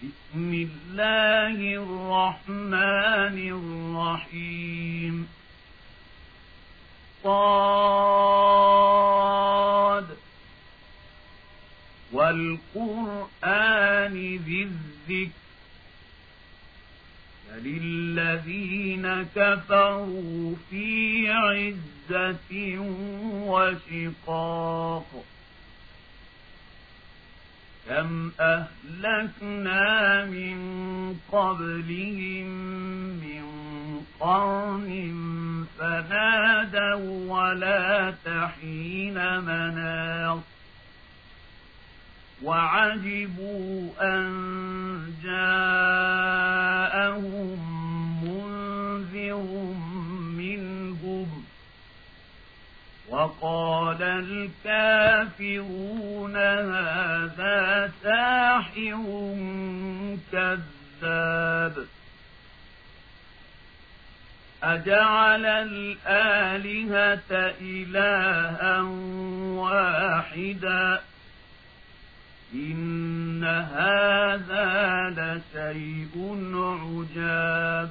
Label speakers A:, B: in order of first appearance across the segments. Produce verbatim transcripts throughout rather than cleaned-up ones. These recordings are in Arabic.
A: بسم الله الرحمن الرحيم صاد والقرآن ذي الذكر للذين كفروا في عزة وشقاق كم أهلكنا من قبلهم من قرن فنادوا ولا تحين مناص وعجبوا أن جاءهم منذر منهم وقال الكافرون هذا ساحر كذاب أجعل الآلهة إلها واحدا إن هذا لشيء عجاب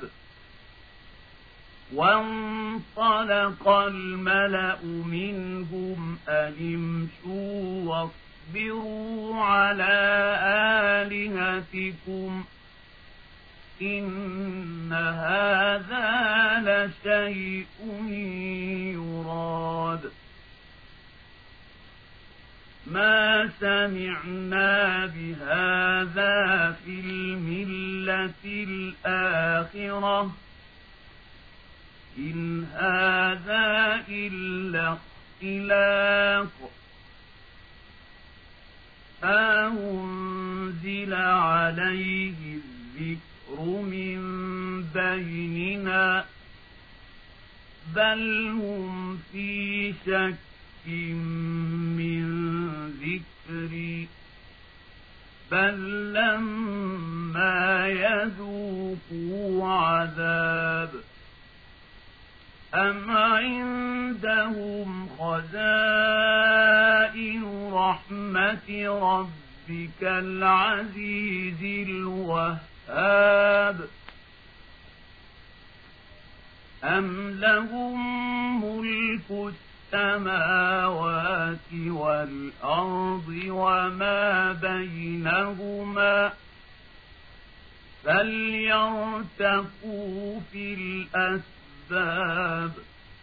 A: وانطلق الملأ منهم أن امشوا واصبروا على آلهتكم إن هذا لشيء يراد ما سمعنا بهذا في الملة الآخرة إن هذا إلا اختلاق أنزل عليه الذكر من بيننا بل هم في شك من ذكري بل لما يذوقوا عذاب أم عندهم خزائن رحمة ربك العزيز الوهاب أم لهم ملك السماوات والأرض وما بينهما فليرتقوا في الأسباب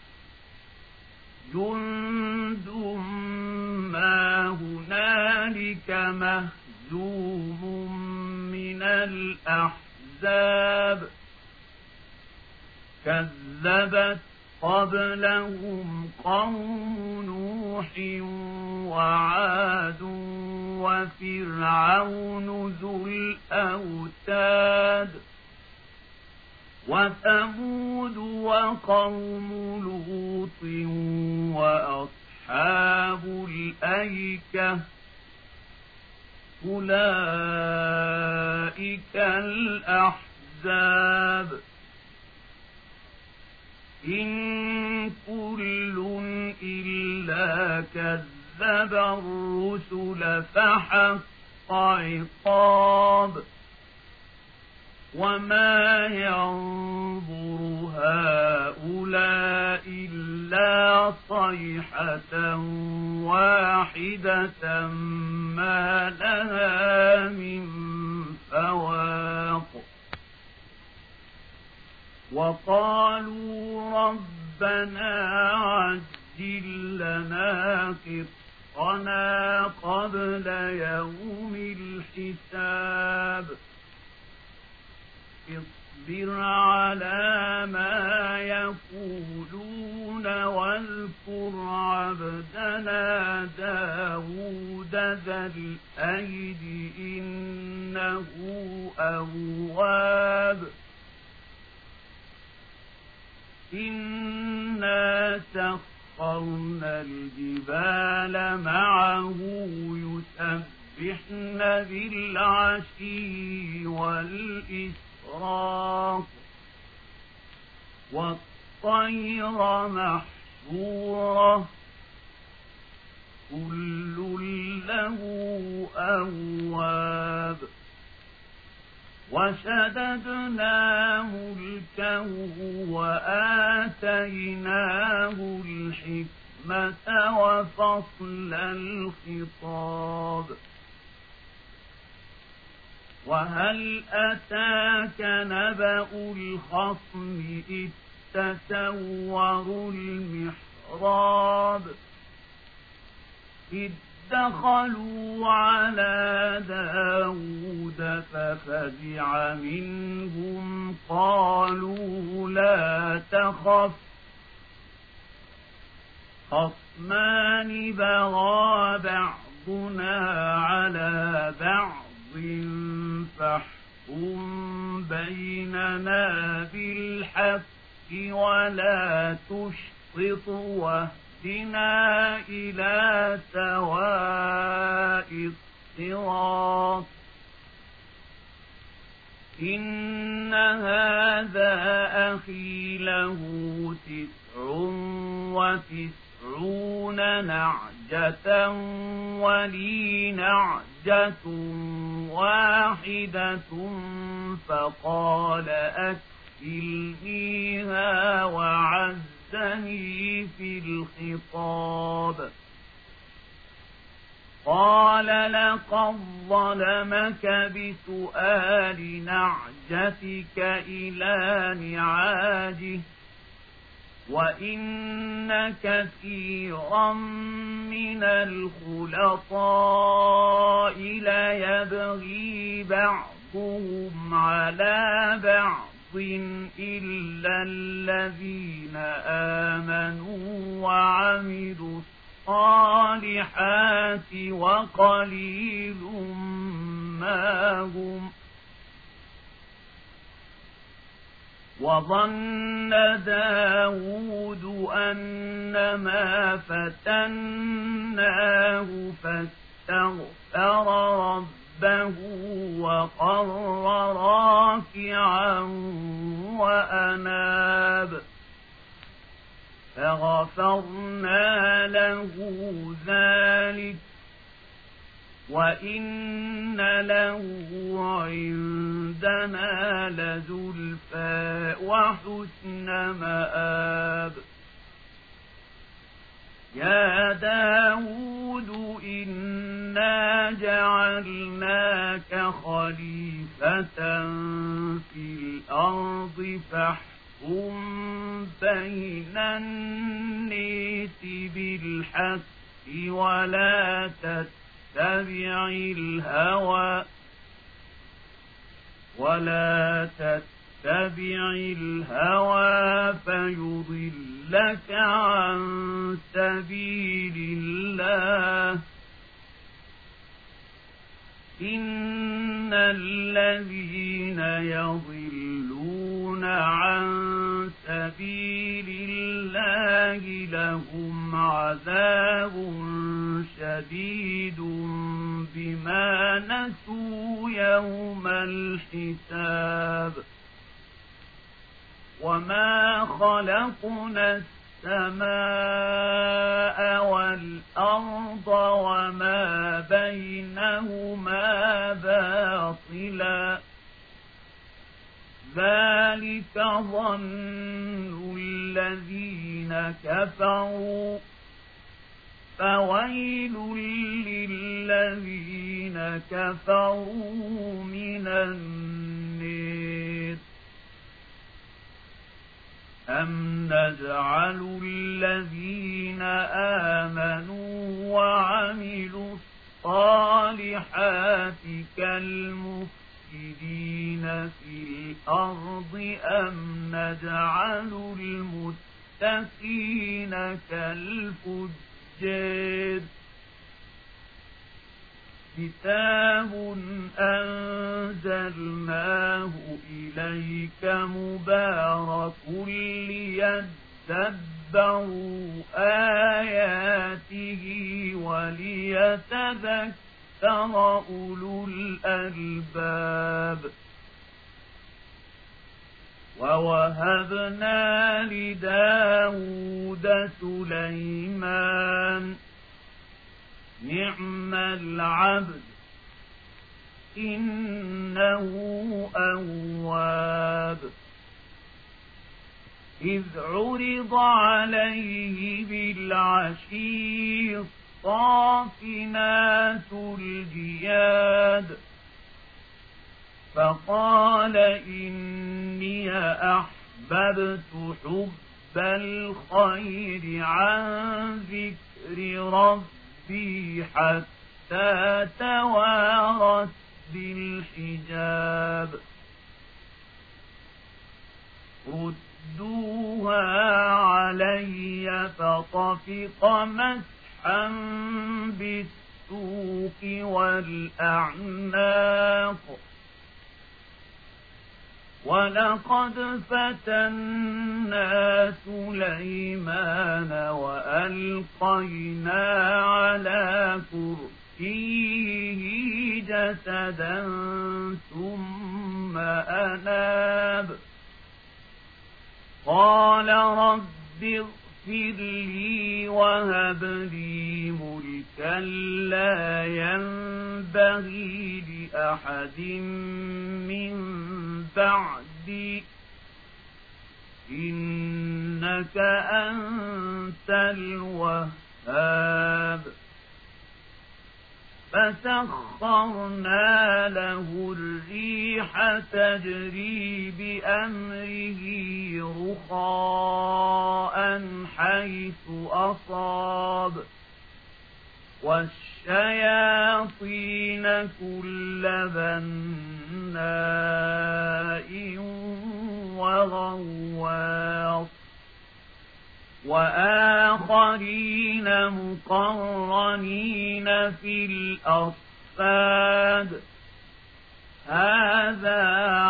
A: جند ما هنالك مهزوم من الأحزاب كذبت قبلهم قوم نوح وعاد وفرعون ذو الأوتاد وثمود وقوم لوط وأصحاب الأيكة أولئك الأحزاب إن كل إلا كذب الرسل فحق عقاب وما ينظر هؤلاء إلا صيحة واحدة ما لها من فواق وقالوا ربنا عجل لنا قطنا قبل يوم الحساب اصبر على ما يقولون واذكر عبدنا داود ذا الأيد إنه أواب إنا سخرنا الجبال معه يسبحن بالعشي والإشراق والطير محشورة كل له أواب وشددنا ملكه وآتيناه الحكمة وفصل الخطاب وهل أتاك نبأ الخصم إذ تسوروا المحراب إذ دخلوا على داود ففزع منهم قالوا لا تخف خصمان بغى بعضنا على بعض فاحكم بيننا بالحق ولا تشطط واهدنا إلى سواء الصراط إن هذا أخي له تسع وتسعون نعجة ولي نعجة واحدة فقال أكفلنيها وعزني في الخطاب قال لقد ظلمك بسؤال نعجتك إلى نعاجه وإن كثيرا من الخلطاء ليبغي بعضهم على بعض إلا الذين آمنوا وعملوا الصالحات وقليل ما هم وظن داود أنما فتناه فاستغفر ربه وقر راكعا وأناب فغفرنا له ذلك وإن له عندنا لزلفى وحسن مآب يا داود إنا جعلناك خليفة في الأرض فاحكم بين الناس بالحق ولا تتبع تتبع الهوى ولا تتبع الهوى فيضلك عن سبيل الله إن الذين يضلون عن سبيل الله لهم عذاب شديد بما نسوا يوم الحساب وما خلقنا السماء والأرض وما بينهما باطلا ذلك ظن الذين كفروا فويل للذين كفروا من النار أم نجعل الذين آمنوا وعملوا الصالحات كالمفسدين في الأرض أم نجعل المتقين كالفجار كتاب أنزلناه إليك مبارك ليدبروا آياته وليتذكر أولو الألباب ووهبنا لداود سليمان نعم العبد إنه أواب إذ عرض عليه بالعشي الصافنات الجياد فقال إني أحببت حب الخير عن ذكر ربي حتى توارت بالحجاب ردوها علي فطفق مسحا بالسوق والأعناق ولقد فتنا سليمان وألقينا على كرسيه جسدا ثم أناب قال رب اغفر لي وهب لي ملكا لا ينبغي لأحد من بعدي إنك أنت الوهاب فسخرنا له الريح تجري بأمره رخاء حيث أصاب والشياطين كل بناء وغواص وآخرين مقرنين في الأصفاد هذا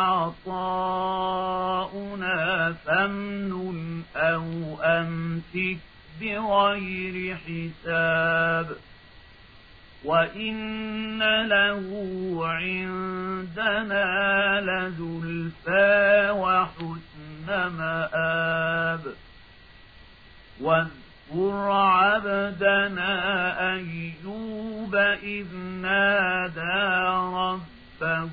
A: عطاؤنا فامنن أو أمسك بغير حساب وإن له عندنا لزلفى وحسن مآب واذكر عبدنا أيوب إذ نادى ربه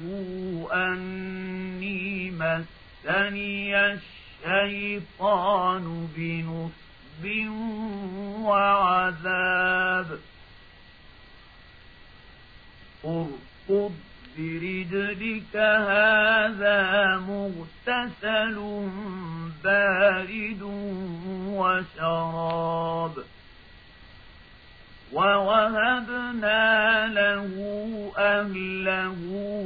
A: أني مسني الشيطان بنصب وعذاب اركض برجلك هذا مغتسل بارد وشراب ووهبنا له أهله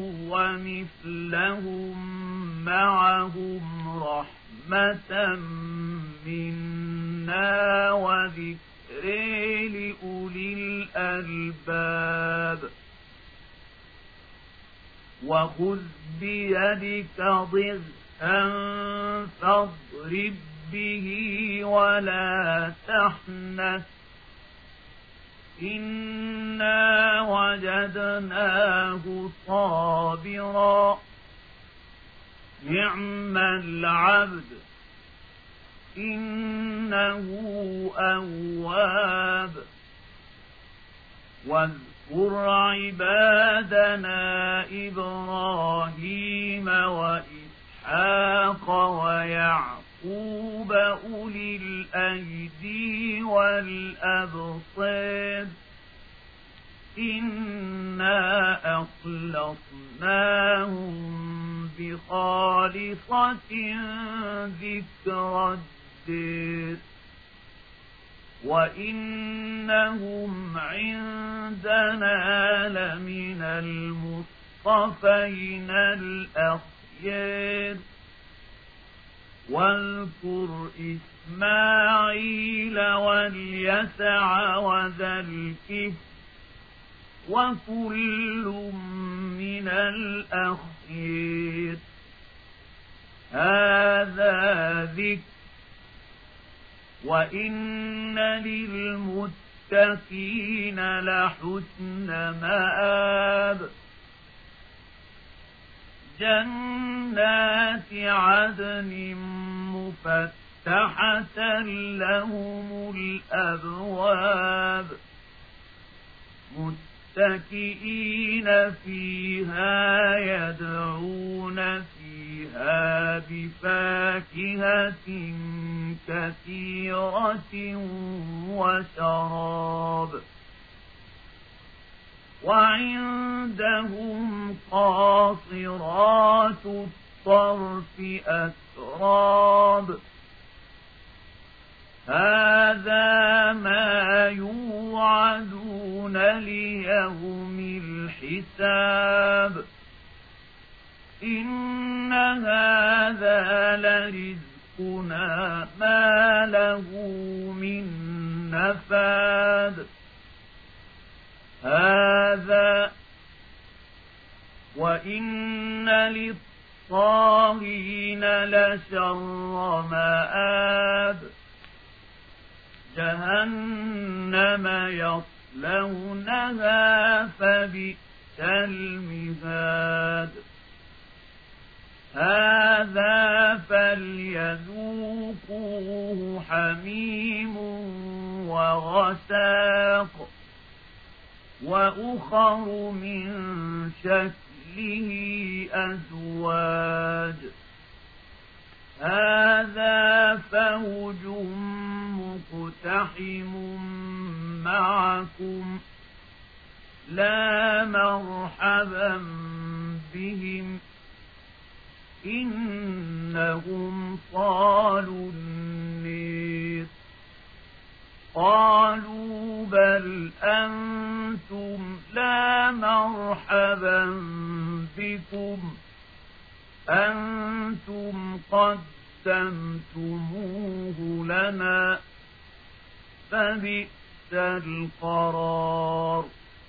A: ومثلهم معهم رحمة منا وذكر لأولي الألباب وخذ بيدك ضغثا فاضرب به ولا تحنث إنا وجدناه صابرا نعم العبد إنه أواب واذكر عبادنا إبراهيم وإسحاق ويعقوب أولي الأيدي والأبصار إنا أخلصناهم بخالصة ذكر الدار وإنهم عندنا لمن المصطفين الأخيار واذكر إسماعيل واليسع وذا الكفل وكل من الأخيار هذا ذكر وإن للمتقين لحسن مآب جنات عدن مفتحة لهم الأبواب متكئين فيها يدعون فيها بفاكهة كثيرة وشراب وعندهم قاصرات الطرف أتراب هذا ما يوعدون ليوم الحساب إن هذا لرزقنا ما له من نفاد هذا وإن للطاغين لشر مآب جهنم يصلونها فبئس المهاد هذا فليذوقوه حميم وغساق وأخر من شكله أزواج هذا فوج مقتحم معكم لا مرحبا بهم إنهم صالوا النير قالوا بل أنتم لا مرحبا بكم أنتم قدمتموه لنا فبئس القرار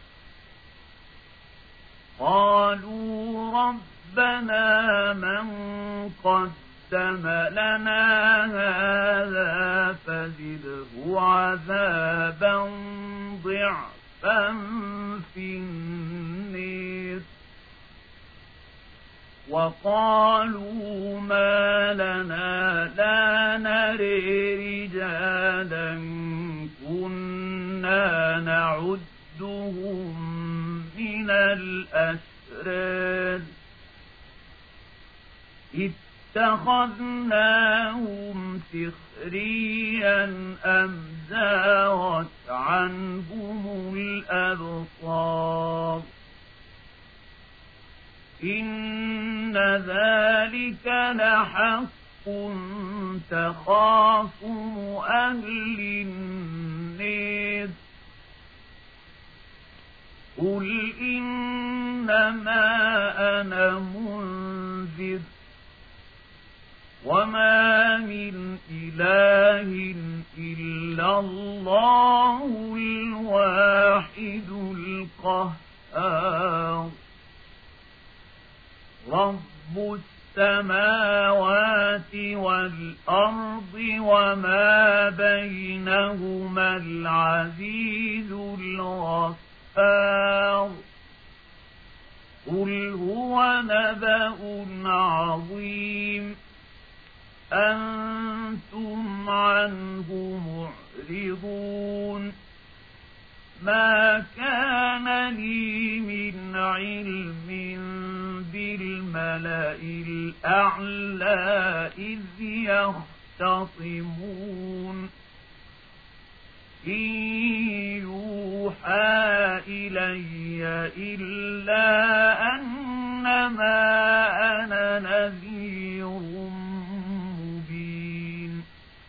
A: قالوا ربنا من قدم لنا هذا فزده عذابا ضعفا في النير وقالوا ما لنا لا نري رجالا كنا نعدهم من الأشرار اتخذناهم سخريا أم زاغت عنهم الأبصار إن ذلك لحق تخاصم أهل النير قل إنما أنا منذر وما من إله إلا الله الواحد القهار رب السماوات والأرض وما بينهما العزيز الغفار قل هو نبأ عظيم أنتم عنه معرضون ما كان لي من علم بالملأ الأعلى إذ يختصمون إن يوحى إلي إلا أنما أنا نذير مبين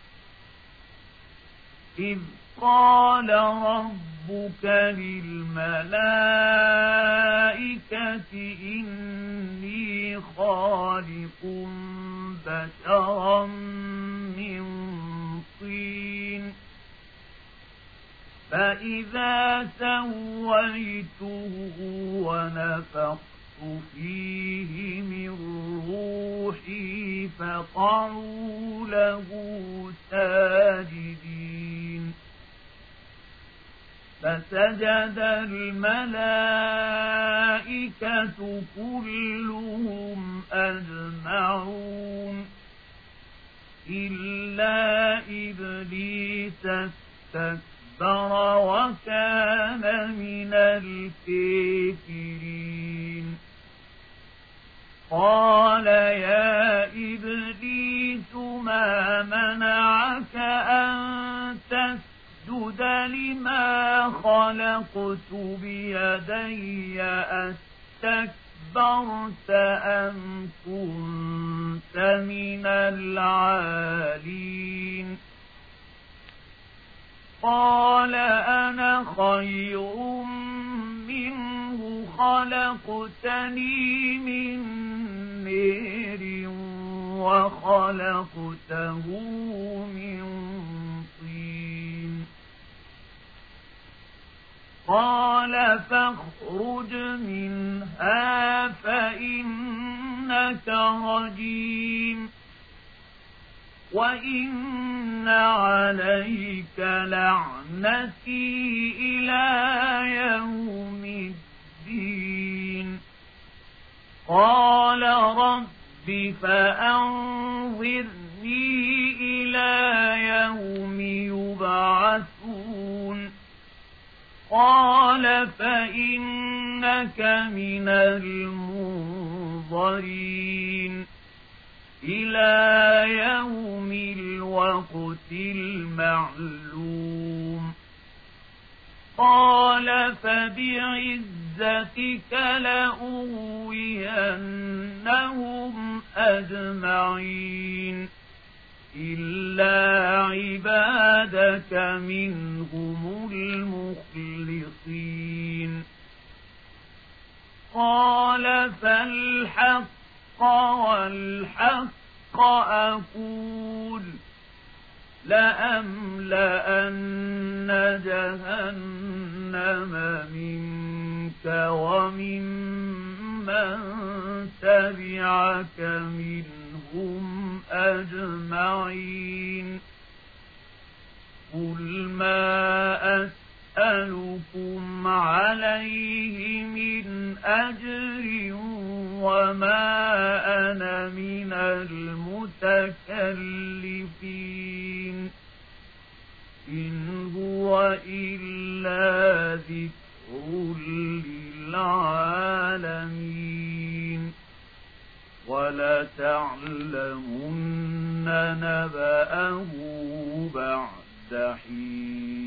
A: إذ قال ربك للملائكة إني خالق بشرا من طين فإذا سويته ونفخت فيه من روحي فقعوا له ساجدين فسجد الملائكة كلهم أجمعون إلا إبليس استكبر وكان من الكافرين قال يا إبليس ما منعك أن تسجد لما خلقت بيدي أستكبرت أم كنت من العالين قال أنا خير منه خلقتني من نار وخلقته من طين قال فاخرج منها فإنك رجيم وإن عليك لعنتي إلى يوم الدين قال رب فأنظرني إلى يوم يبعثون قال فإنك من المنظرين إلى يوم الوقت المعلوم قال فبعزتك لأغوينهم أجمعين إلا عبادك منهم المخلصين قال فالحق والحق أقول لأملأن جهنم منك وممن تبعك منهم أجمعين قل ما أسألكم عليه من أجر وما أنا من المتكلفين إن هو إلا ذكر للعالمين ولتعلمن نبأه بعد حين